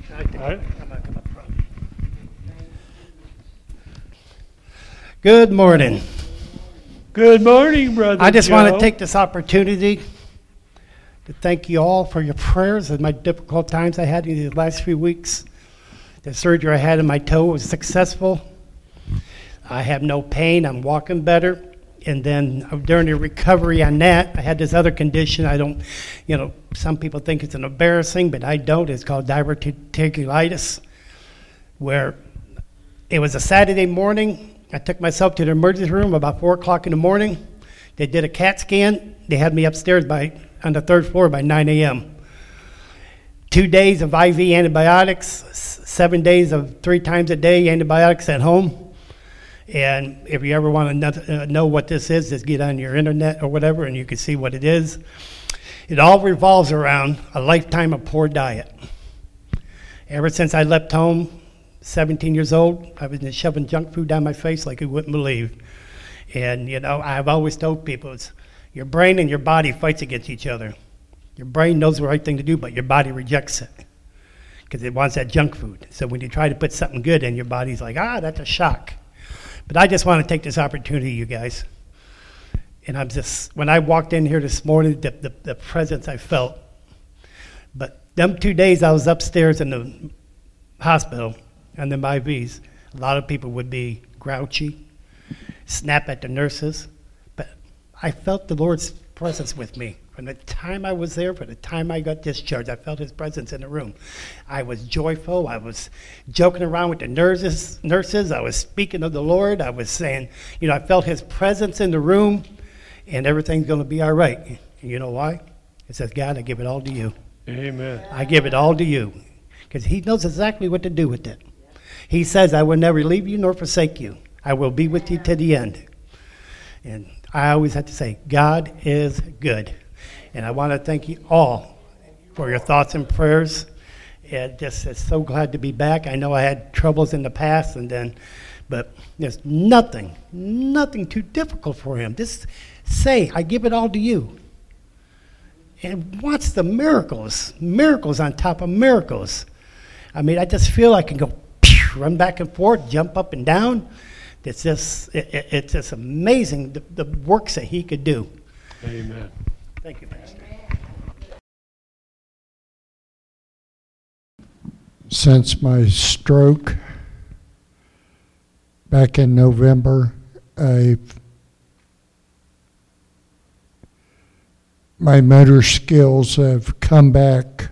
Good morning. Good morning, Brother I just Joe. want to take this opportunity to thank you all for your prayers in my difficult times I had in these last few weeks. The surgery I had in my toe was successful. I have no pain. I'm walking better. And then during the recovery on that, I had this other condition. I don't, some people think it's an embarrassing, but I don't. It's called diverticulitis, where it was a Saturday morning. I took myself to the emergency room about 4 o'clock in the morning. They did a CAT scan. They had me upstairs on the third floor by 9 a.m. 2 days of IV antibiotics, 7 days of 3 times a day antibiotics at home. And if you ever want to know what this is, just get on your internet or whatever, and you can see what it is. It all revolves around a lifetime of poor diet. Ever since I left home, 17 years old, I've been shoving junk food down my face like you wouldn't believe. And, I've always told people, it's your brain and your body fights against each other. Your brain knows the right thing to do, but your body rejects it because it wants that junk food. So when you try to put something good in, your body's like, that's a shock. But I just want to take this opportunity, you guys. And when I walked in here this morning, the presence I felt. But them 2 days I was upstairs in the hospital and the IVs, a lot of people would be grouchy, snap at the nurses. But I felt the Lord's presence with me. From the time I was there, from the time I got discharged, I felt his presence in the room. I was joyful. I was joking around with the nurses. I was speaking of the Lord. I was saying, I felt his presence in the room, and everything's going to be all right. And you know why? It says, God, I give it all to you. Amen. I give it all to you, because he knows exactly what to do with it. He says, I will never leave you nor forsake you. I will be with you to the end. And I always have to say, God is good. And I want to thank you all for your thoughts and prayers. It's so glad to be back. I know I had troubles in the past, but there's nothing too difficult for him. Just say, I give it all to you. And watch the miracles on top of miracles. I mean, I just feel I can go run back and forth, jump up and down. It's just amazing the works that he could do. Amen. Thank you, Pastor. Since my stroke back in November, my motor skills have come back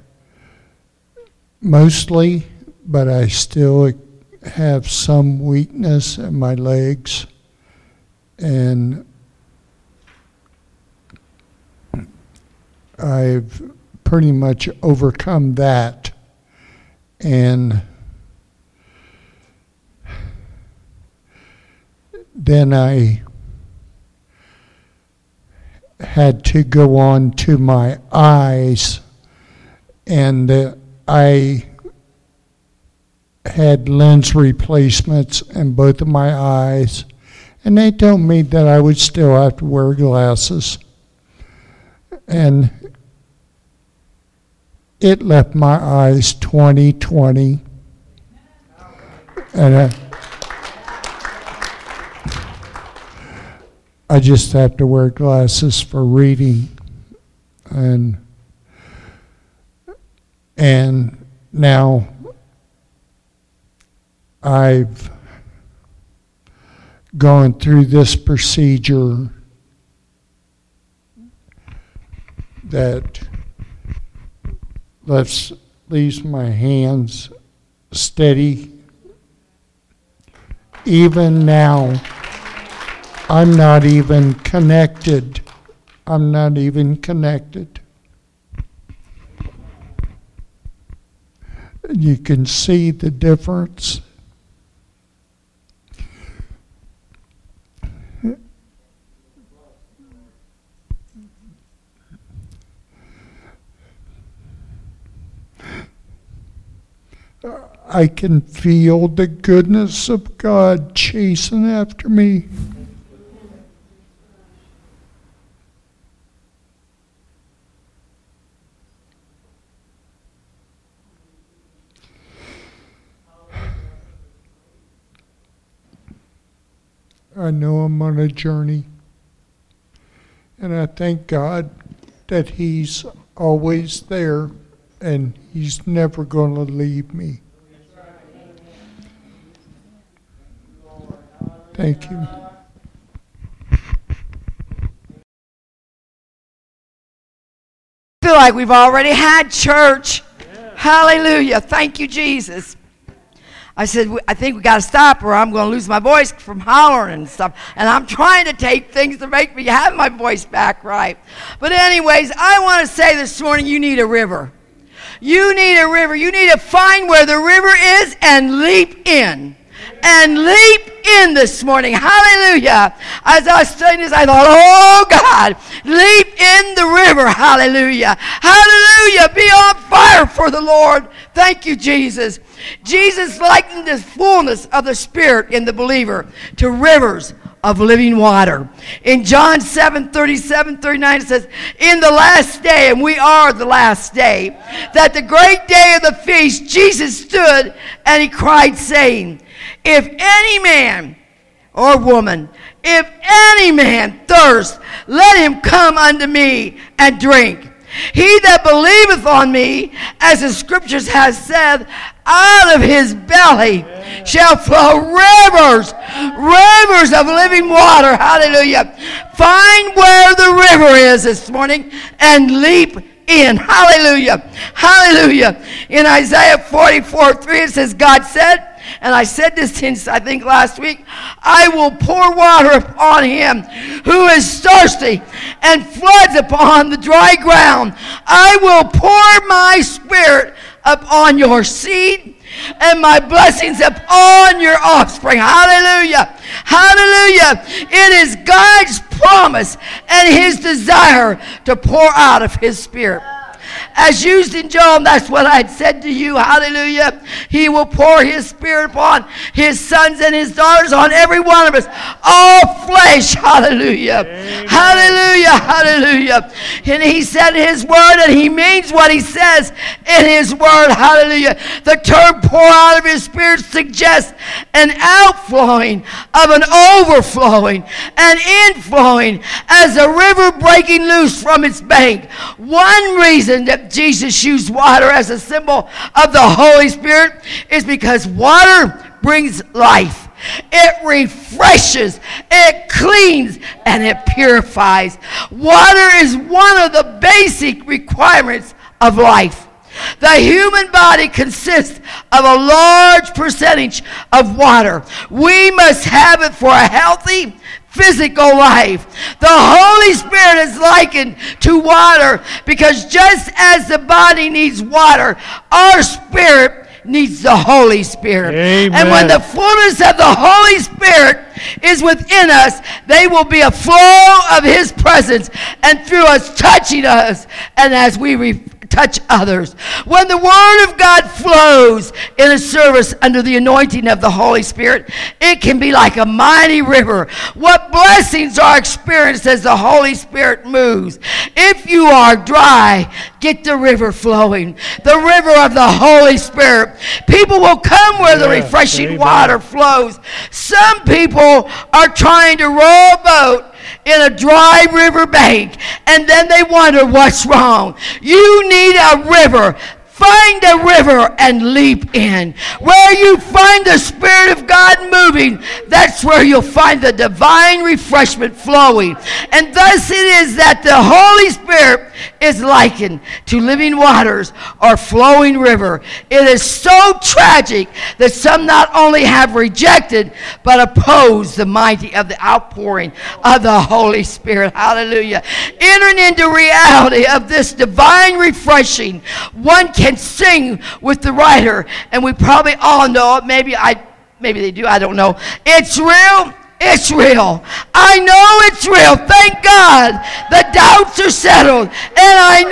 mostly, but I still have some weakness in my legs, and I've pretty much overcome that. And then I had to go on to my eyes, and I had lens replacements in both of my eyes, and they told me that I would still have to wear glasses. And it left my eyes 20/20, and I just have to wear glasses for reading, and now I've gone through this procedure that leaves my hands steady. Even now, I'm not even connected. You can see the difference. I can feel the goodness of God chasing after me. I know I'm on a journey. And I thank God that He's always there and He's never going to leave me. Thank you. I feel like we've already had church. Hallelujah. Thank you, Jesus. I said, I think we got to stop or I'm going to lose my voice from hollering and stuff. And I'm trying to take things to make me have my voice back right. But anyways, I want to say this morning, you need a river. You need a river. You need to find where the river is and leap in. And leap in this morning. Hallelujah. As I was studying this, I thought, oh God, leap in the river. Hallelujah. Hallelujah. Be on fire for the Lord. Thank you, Jesus. Jesus likened the fullness of the Spirit in the believer to rivers of living water. In John 7:37-39, it says, in the last day, and we are the last day, that the great day of the feast, Jesus stood and he cried, saying, if any man or woman, if any man thirst, let him come unto me and drink. He that believeth on me, as the scriptures has said, out of his belly shall flow rivers of living water. Hallelujah. Find where the river is this morning and leap in. Hallelujah. Hallelujah. In Isaiah 44:3 it says, God said, and I said this since I think last week, I will pour water upon him who is thirsty and floods upon the dry ground. I will pour my Spirit upon your seed and my blessings upon your offspring. Hallelujah. Hallelujah. It is God's promise and his desire to pour out of his Spirit. As used in Job, that's what I had said to you. Hallelujah. He will pour his Spirit upon his sons and his daughters, on every one of us. All flesh. Hallelujah. Amen. Hallelujah. Hallelujah. And he said in his word, and he means what he says in his word. Hallelujah. The term pour out of his Spirit suggests an outflowing of an overflowing, an inflowing as a river breaking loose from its bank. One reason that Jesus used water as a symbol of the Holy Spirit is because water brings life. It refreshes, it cleans, and it purifies. Water is one of the basic requirements of life. The human body consists of a large percentage of water. We must have it for a healthy physical life. The Holy Spirit is likened to water because just as the body needs water, our spirit needs the Holy Spirit. Amen. And when the fullness of the Holy Spirit is within us, they will be a flow of his presence and through us, touching us, and as we touch others. When the Word of God flows in a service under the anointing of the Holy Spirit, it can be like a mighty river. What blessings are experienced as the Holy Spirit moves. If you are dry, get the river flowing. The river of the Holy Spirit. People will come where the refreshing water flows. Some people are trying to row a boat in a dry river bank, and then they wonder what's wrong. You need a river. Find a river and leap in. Where you find the Spirit of God moving, that's where you'll find the divine refreshment flowing. And thus it is that the Holy Spirit is likened to living waters or flowing river. It is so tragic that some not only have rejected, but opposed the mighty of the outpouring of the Holy Spirit. Hallelujah. Entering into reality of this divine refreshing, one can sing with the writer, and we probably all know it. Maybe they do, I don't know. It's real. It's real. I know it's real. Thank God. The doubts are settled. And I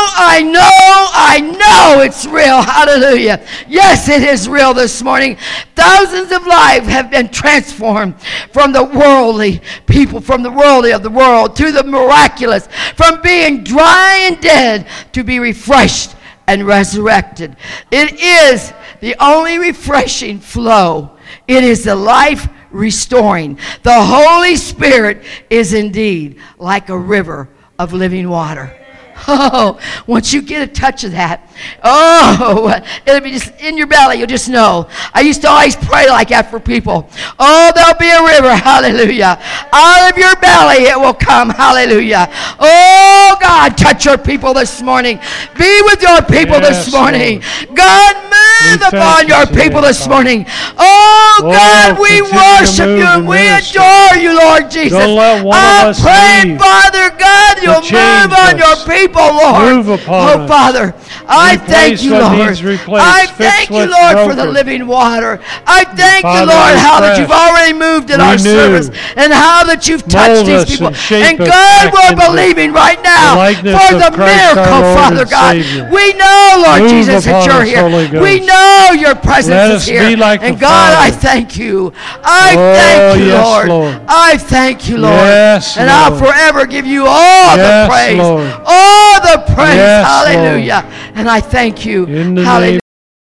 know it's real. Hallelujah. Yes, it is real this morning. Thousands of lives have been transformed from the worldly people, from the worldly of the world to the miraculous, from being dry and dead to be refreshed and resurrected. It is the only refreshing flow. It is the life restoring. The Holy Spirit is indeed like a river of living water. Oh, once you get a touch of that, it'll be just in your belly. You'll just know. I used to always pray like that for people. Oh, there'll be a river, hallelujah. Out of your belly it will come, hallelujah. Oh, God, touch your people this morning. Be with your people this morning. Lord. God, move upon your people this morning. Oh, God, we worship you and we adore you, Lord Jesus. Don't let one I of us pray, leave Father God, you'll change move on us. your people, Lord. Move upon us. Father, I Replace thank you, what Lord. needs replaced. I Fix thank you, what's Lord, for the broken. living water. I thank you, Father, Lord, how that refresh. you've already moved in our Renew. service and how that you've touched Mold these us people. and shape And us God, back we're into believing right now the likeness for of the Christ our miracle, Lord Father and God. Savior. We know, Lord Move Jesus, that upon you're us, here. Holy Ghost. We know your presence Let is us here. be like And the God, I Father. thank you. I thank you, yes, Lord. Lord. I thank you, Lord. Yes, and I'll Lord. forever give you all Yes, the praise. Lord. All the praise. Yes, Hallelujah. And I thank you. In the Hallelujah. name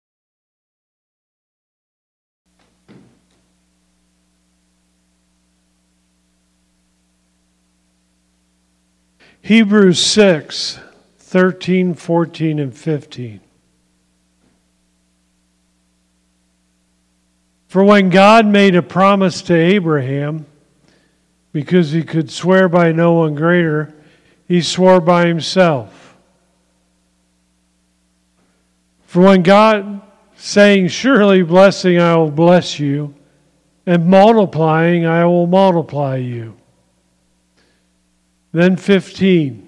Hebrews 6, 13, 14, and 15. For when God made a promise to Abraham, because he could swear by no one greater, he swore by himself. For when God, saying, surely blessing I will bless you, and multiplying I will multiply you. Then 15.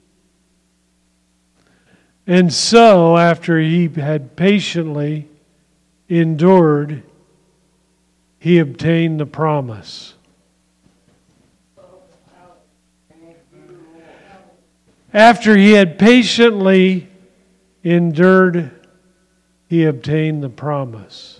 And so, after he had patiently endured, he obtained the promise. After he had patiently endured, he obtained the promise.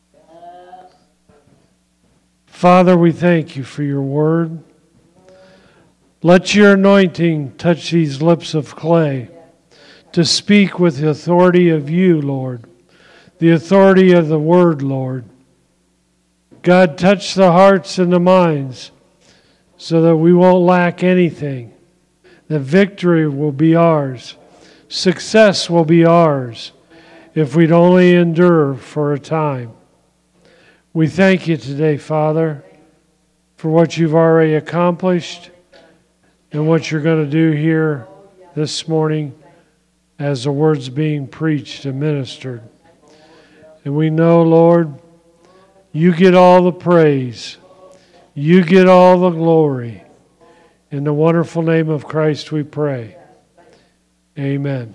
Father, we thank you for your word. Let your anointing touch these lips of clay to speak with the authority of you, Lord, the authority of the word, Lord. God, touch the hearts and the minds so that we won't lack anything, that victory will be ours, success will be ours if we'd only endure for a time. We thank you today, Father, for what you've already accomplished and what you're going to do here this morning as the word's being preached and ministered. And we know, Lord, you get all the praise. You get all the glory. In the wonderful name of Christ we pray. Amen.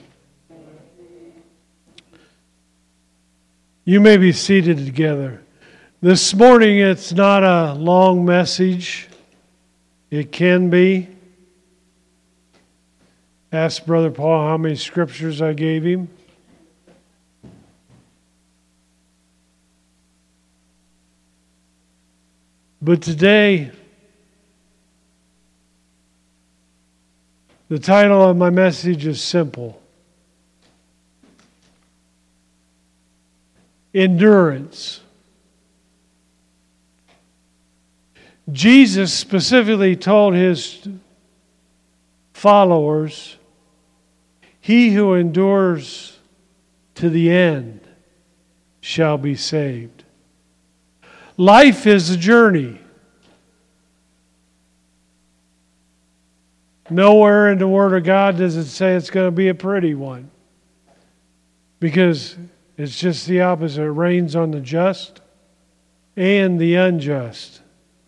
You may be seated together. This morning it's not a long message. It can be. Ask Brother Paul how many scriptures I gave him. But today, the title of my message is simple. Endurance. Jesus specifically told his followers, he who endures to the end shall be saved. Life is a journey. Nowhere in the Word of God does it say it's going to be a pretty one. Because it's just the opposite. It rains on the just and the unjust.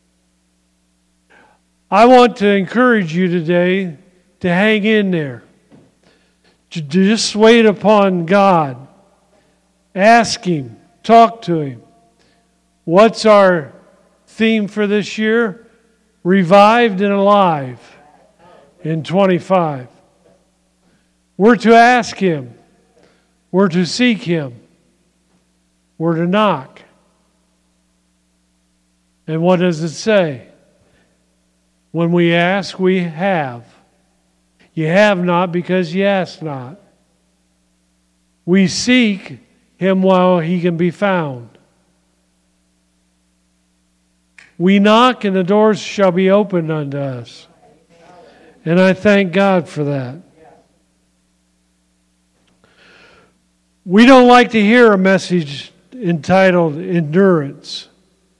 I want to encourage you today to hang in there. To just wait upon God. Ask Him. Talk to Him. What's our theme for this year? Revived and alive in 25. We're to ask Him. We're to seek Him. We're to knock. And what does it say? When we ask, we have. You have not because you ask not. We seek Him while He can be found. We knock and the doors shall be opened unto us. And I thank God for that. We don't like to hear a message entitled endurance.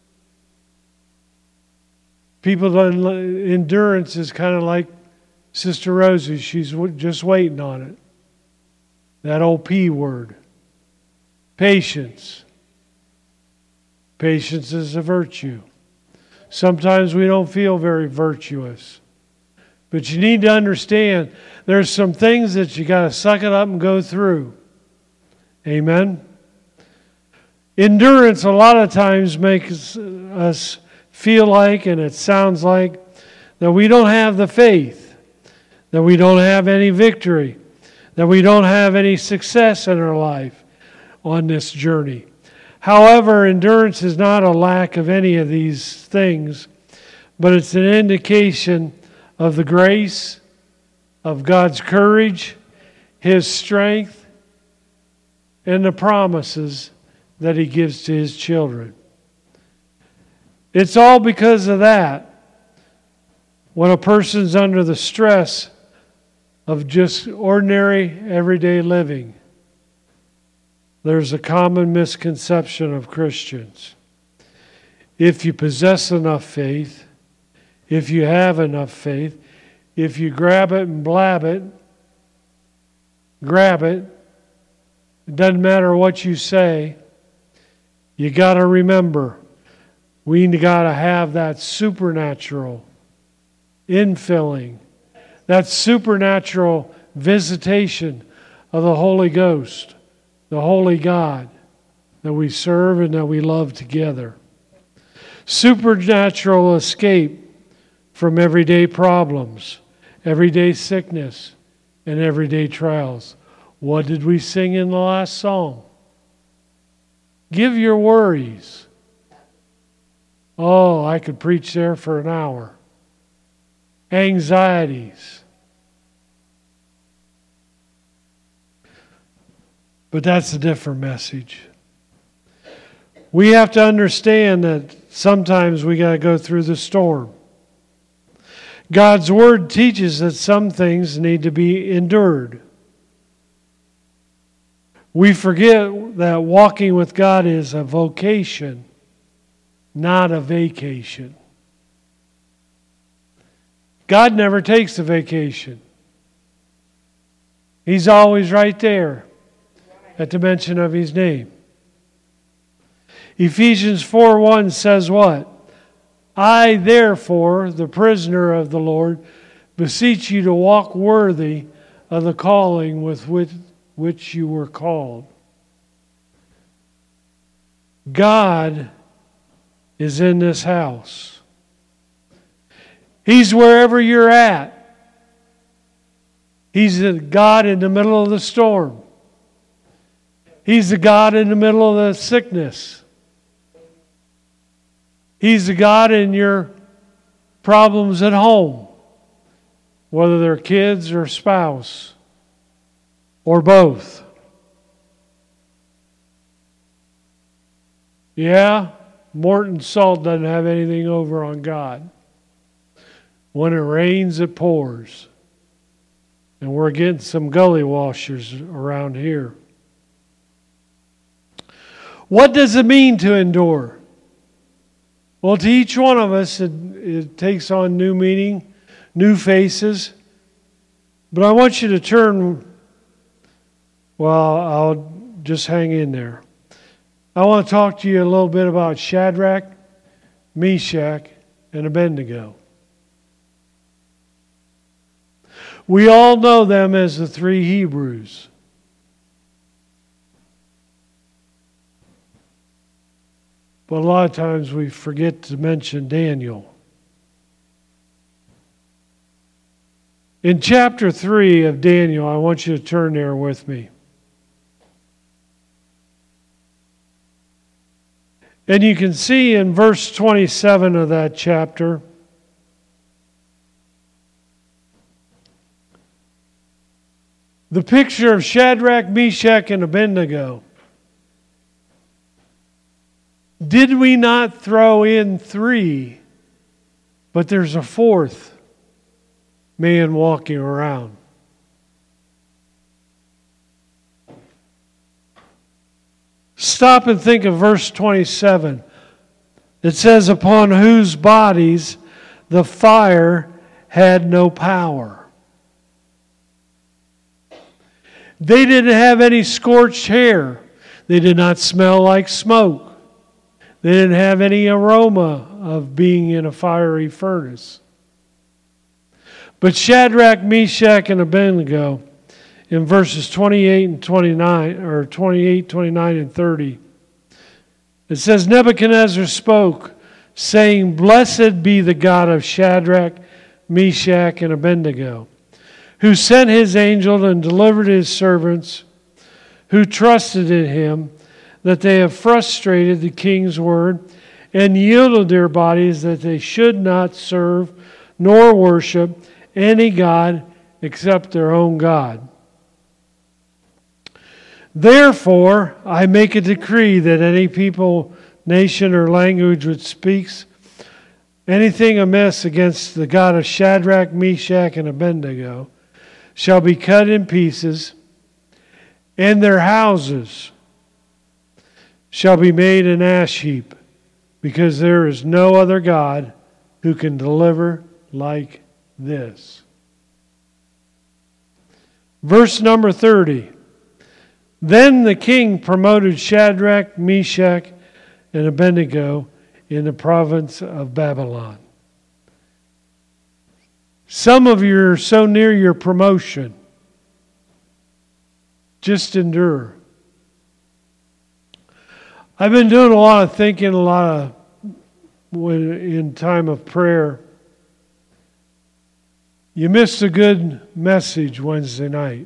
Endurance is kind of like Sister Rosie. She's just waiting on it. That old P word. Patience. Patience is a virtue. Sometimes we don't feel very virtuous. But you need to understand there's some things that you got to suck it up and go through. Amen? Endurance a lot of times makes us feel like, and it sounds like, that we don't have the faith, that we don't have any victory, that we don't have any success in our life on this journey. However, endurance is not a lack of any of these things, but it's an indication of the grace, of God's courage, His strength, and the promises that He gives to His children. It's all because of that. When a person's under the stress of just ordinary, everyday living, there's a common misconception of Christians. If you possess enough faith, if you have enough faith, if you grab it and blab it, grab it, it doesn't matter what you say, you got to remember, we got to have that supernatural infilling, that supernatural visitation of the Holy Ghost, the Holy God that we serve and that we love together. Supernatural escape from everyday problems, everyday sickness, and everyday trials. What did we sing in the last song? Give your worries. Oh, I could preach there for an hour. Anxieties. But that's a different message. We have to understand that sometimes we got to go through the storm. God's Word teaches that some things need to be endured. We forget that walking with God is a vocation, not a vacation. God never takes a vacation. He's always right there at the mention of His name. Ephesians 4:1 says what? I, therefore, the prisoner of the Lord, beseech you to walk worthy of the calling with which you were called. God is in this house. He's wherever you're at. He's the God in the middle of the storm. He's the God in the middle of the sickness. He's the God in your problems at home, whether they're kids or spouse or both. Yeah, Morton Salt doesn't have anything over on God. When it rains, it pours. And we're getting some gully washers around here. What does it mean to endure? Well, to each one of us, it takes on new meaning, new faces. But I want you to turn, well, I'll just hang in there. I want to talk to you a little bit about Shadrach, Meshach, and Abednego. We all know them as the three Hebrews. But a lot of times we forget to mention Daniel. In chapter 3 of Daniel, I want you to turn there with me. And you can see in verse 27 of that chapter, the picture of Shadrach, Meshach, and Abednego. Did we not throw in 3, but there's a 4th man walking around? Stop and think of verse 27. It says, upon whose bodies the fire had no power. They didn't have any scorched hair. They did not smell like smoke. They didn't have any aroma of being in a fiery furnace. But Shadrach, Meshach, and Abednego, in verses 28 and 29, or 28, 29, and 30, it says, Nebuchadnezzar spoke, saying, Blessed be the God of Shadrach, Meshach, and Abednego, who sent his angel and delivered his servants, who trusted in him, that they have frustrated the king's word and yielded their bodies that they should not serve nor worship any god except their own God. Therefore, I make a decree that any people, nation, or language which speaks anything amiss against the God of Shadrach, Meshach, and Abednego shall be cut in pieces, and their houses shall be made an ash heap, because there is no other God who can deliver like this. Verse number 30. Then the king promoted Shadrach, Meshach, and Abednego in the province of Babylon. Some of you are so near your promotion. Just endure. I've been doing a lot of thinking, in time of prayer. You missed a good message Wednesday night.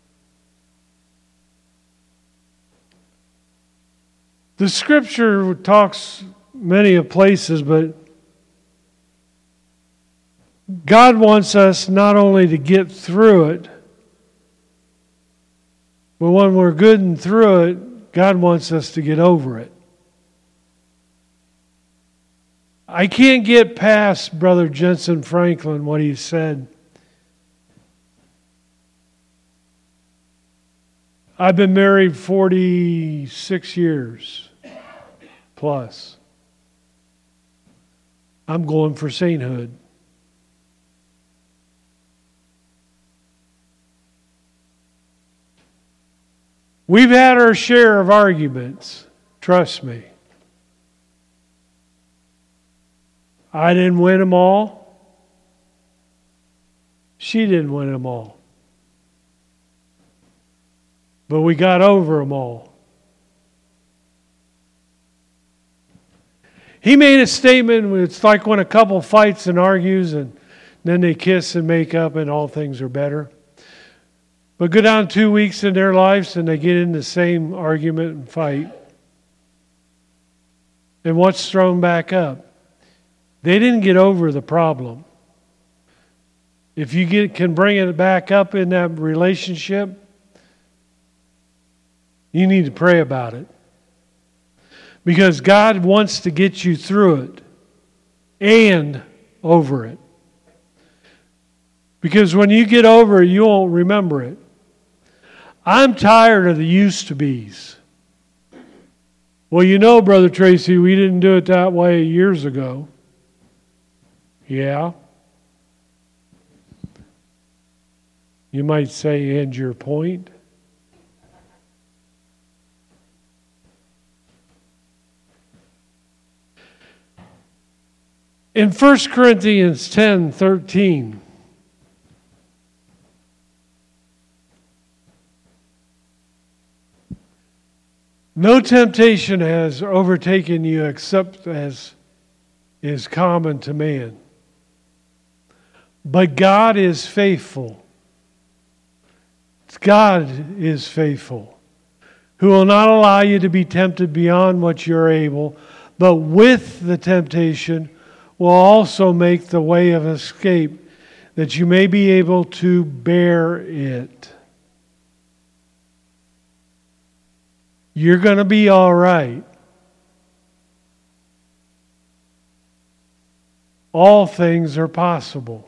The scripture talks many of places, but God wants us not only to get through it, but when we're good and through it, God wants us to get over it. I can't get past Brother Jensen Franklin, what he said. I've been married 46 years plus. I'm going for sainthood. We've had our share of arguments, trust me. I didn't win them all. She didn't win them all. But we got over them all. He made a statement, it's like when a couple fights and argues and then they kiss and make up and all things are better. But go down 2 weeks in their lives and they get in the same argument and fight. And what's thrown back up? They didn't get over the problem. If you can bring it back up in that relationship, you need to pray about it. Because God wants to get you through it and over it. Because when you get over it, you won't remember it. I'm tired of the used-to-bes. Well, you know, Brother Tracy, we didn't do it that way years ago. Yeah. You might say, and your point. In 1 Corinthians 10:13, no temptation has overtaken you except as is common to man. But God is faithful. God is faithful, who will not allow you to be tempted beyond what you're able, but with the temptation will also make the way of escape, that you may be able to bear it. You're going to be all right. all things are possible.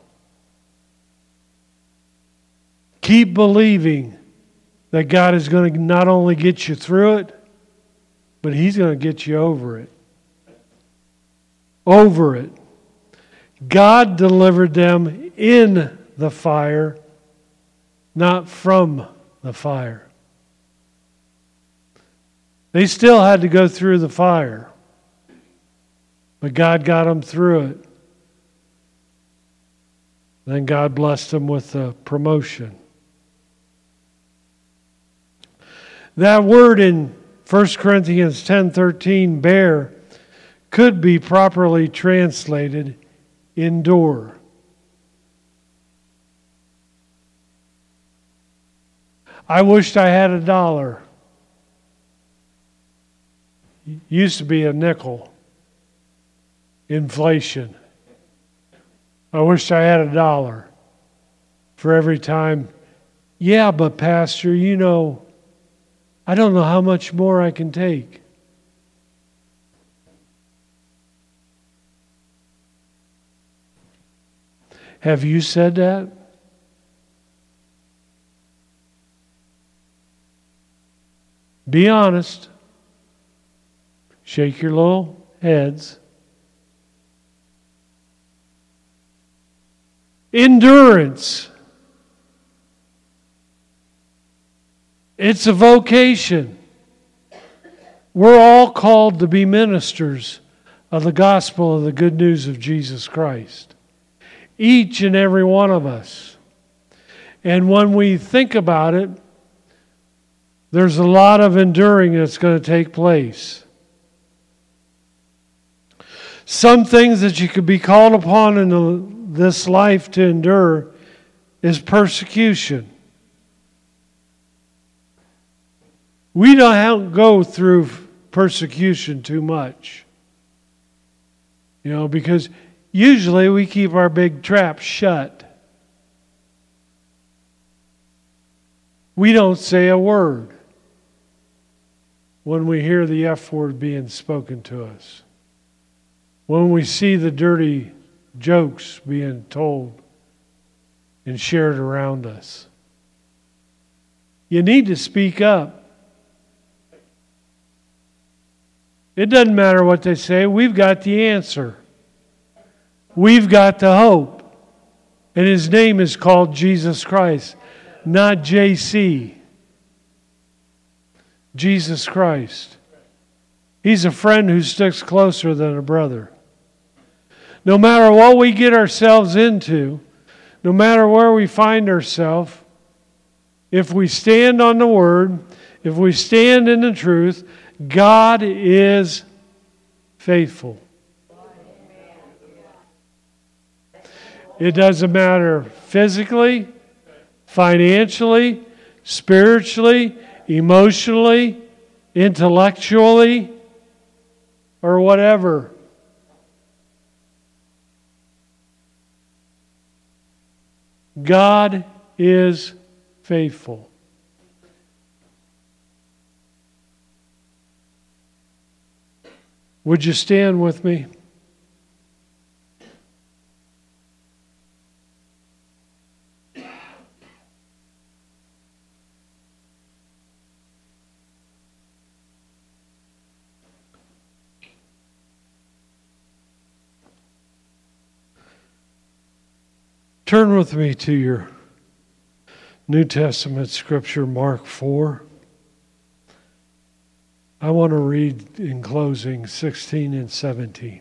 Keep believing that God is going to not only get you through it, but He's going to get you over it. Over it. God delivered them in the fire, not from the fire. They still had to go through the fire, but God got them through it. Then God blessed them with a promotion. That word in 1 Corinthians 10:13, bear, could be properly translated endure. I wished I had $1. Used to be a nickel. Inflation. I wished I had $1 for every time. Yeah, but Pastor, you know, I don't know how much more I can take. Have you said that? Be honest. Shake your little heads. Endurance. It's a vocation. We're all called to be ministers of the gospel of the good news of Jesus Christ. Each and every one of us. And when we think about it, there's a lot of enduring that's going to take place. Some things that you could be called upon in this life to endure is persecution. We don't go through persecution too much. Because usually we keep our big trap shut. We don't say a word when we hear the F word being spoken to us. When we see the dirty jokes being told and shared around us. You need to speak up. It doesn't matter what they say. We've got the answer. We've got the hope. And His name is called Jesus Christ, not JC. Jesus Christ. He's a friend who sticks closer than a brother. No matter what we get ourselves into, no matter where we find ourselves, if we stand on the Word, if we stand in the truth, God is faithful. It doesn't matter physically, financially, spiritually, emotionally, intellectually, or whatever. God is faithful. Would you stand with me? Turn with me to your New Testament scripture, Mark 4. I want to read in closing 16 and 17.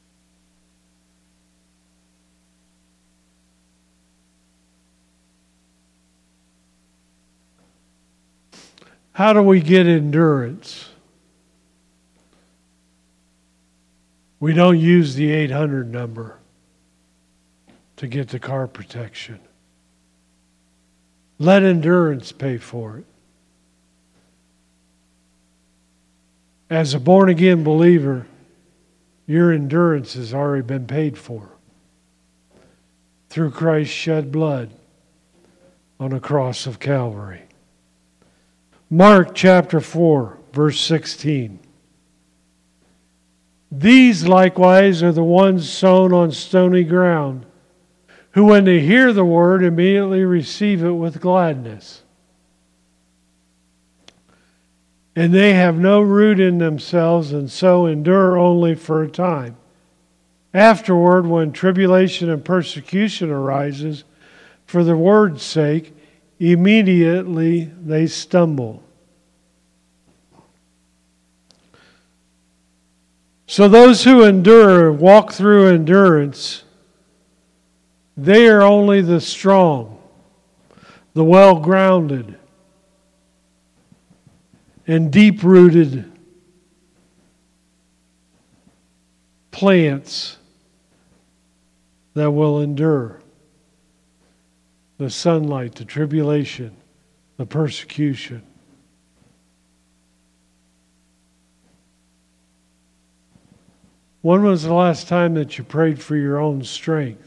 How do we get endurance? We don't use the 800 number to get the car protection. Let endurance pay for it. As a born-again believer, your endurance has already been paid for through Christ's shed blood on the cross of Calvary. Mark chapter 4, verse 16. These likewise are the ones sown on stony ground, who when they hear the word immediately receive it with gladness. And they have no root in themselves, and so endure only for a time. Afterward, when tribulation and persecution arises for the word's sake, immediately they stumble. So those who endure walk through endurance. They are only the strong, the well-grounded, and deep-rooted plants that will endure the sunlight, the tribulation, the persecution. When was the last time that you prayed for your own strength?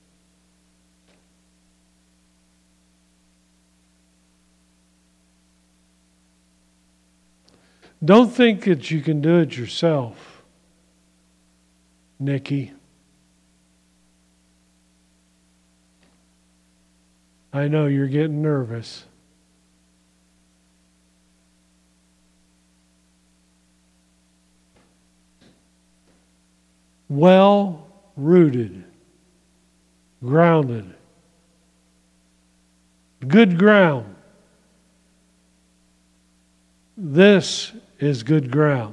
Don't think that you can do it yourself, Nikki. I know you're getting nervous. Well-rooted, grounded, good ground. This is good ground.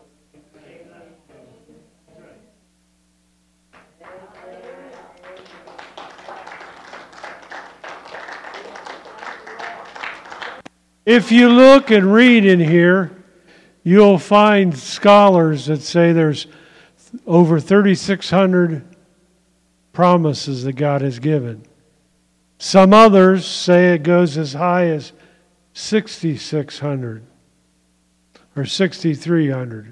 If you look and read in here, you'll find scholars that say there's over 3,600 promises that God has given. Some others say it goes as high as 6,600 or 6,300.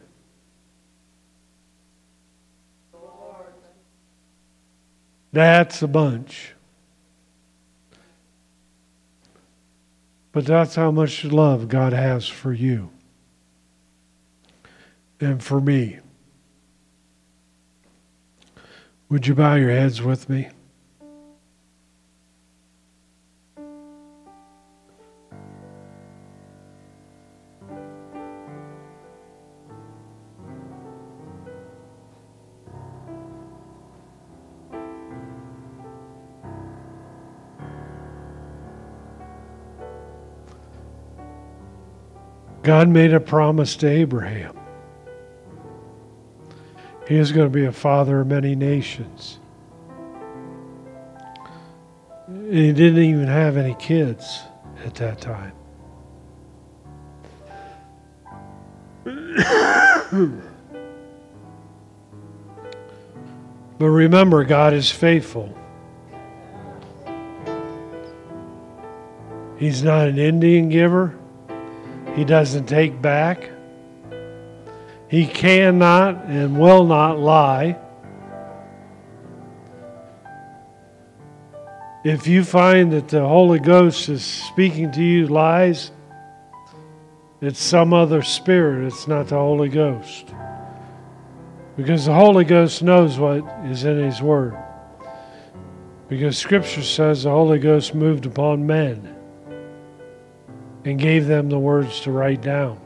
That's a bunch. But that's how much love God has for you and for me. Would you bow your heads with me? God made a promise to Abraham. He is going to be a father of many nations. And he didn't even have any kids at that time. But remember, God is faithful. He's not an Indian giver. He doesn't take back. He cannot and will not lie. If you find that the Holy Ghost is speaking to you lies, it's some other spirit. It's not the Holy Ghost. Because the Holy Ghost knows what is in His Word. Because Scripture says the Holy Ghost moved upon men and gave them the words to write down.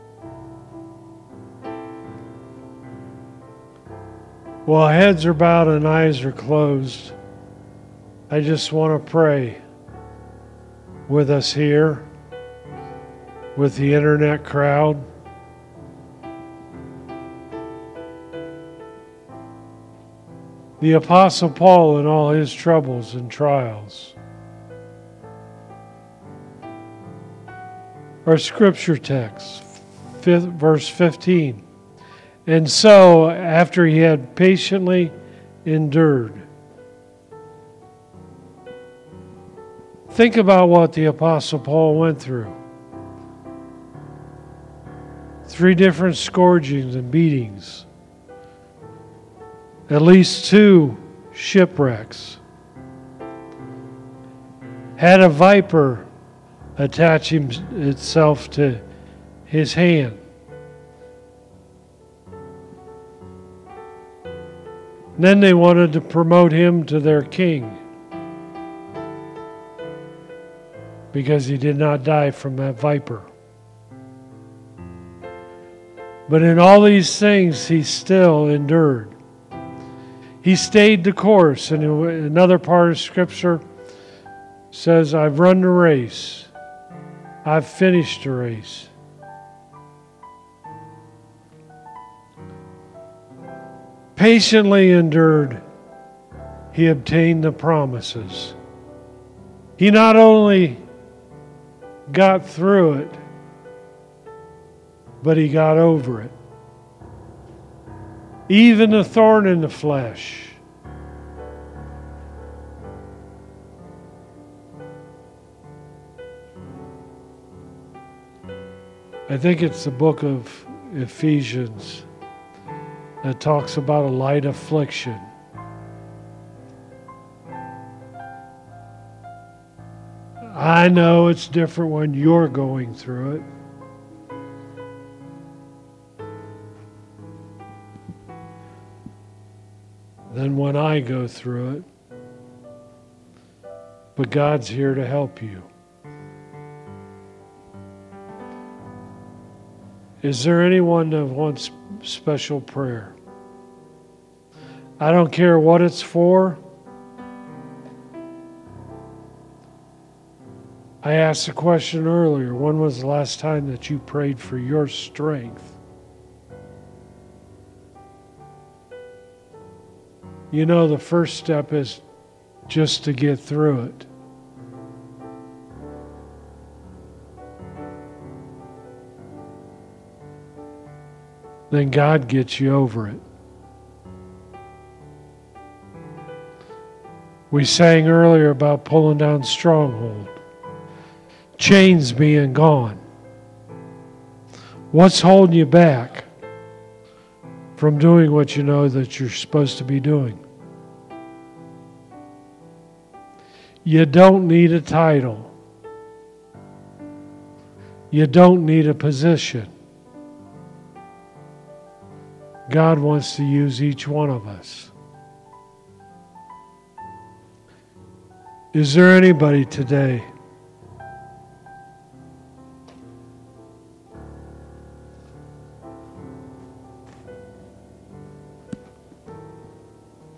While heads are bowed and eyes are closed, I just want to pray with us here, with the internet crowd. The Apostle Paul in all his troubles and trials. Our scripture text, verse 15. And so, after he had patiently endured. Think about what the Apostle Paul went through. 3 different scourgings and beatings. At least 2 shipwrecks. Had a viper attach itself to his hand. Then they wanted to promote him to their king because he did not die from that viper. But in all these things, he still endured. He stayed the course. And another part of Scripture says, I've run the race. I've finished the race. Patiently endured, he obtained the promises. He not only got through it, but he got over it. Even the thorn in the flesh. I think it's the book of Ephesians that talks about a light affliction. I know it's different when you're going through it. Than when I go through it. But God's here to help you. Is there anyone that wants special prayer? I don't care what it's for. I asked the question earlier, when was the last time that you prayed for your strength? You know, the first step is just to get through it. Then God gets you over it. We sang earlier about pulling down stronghold. Chains being gone. What's holding you back from doing what you know that you're supposed to be doing? You don't need a title. You don't need a position. God wants to use each one of us. Is there anybody today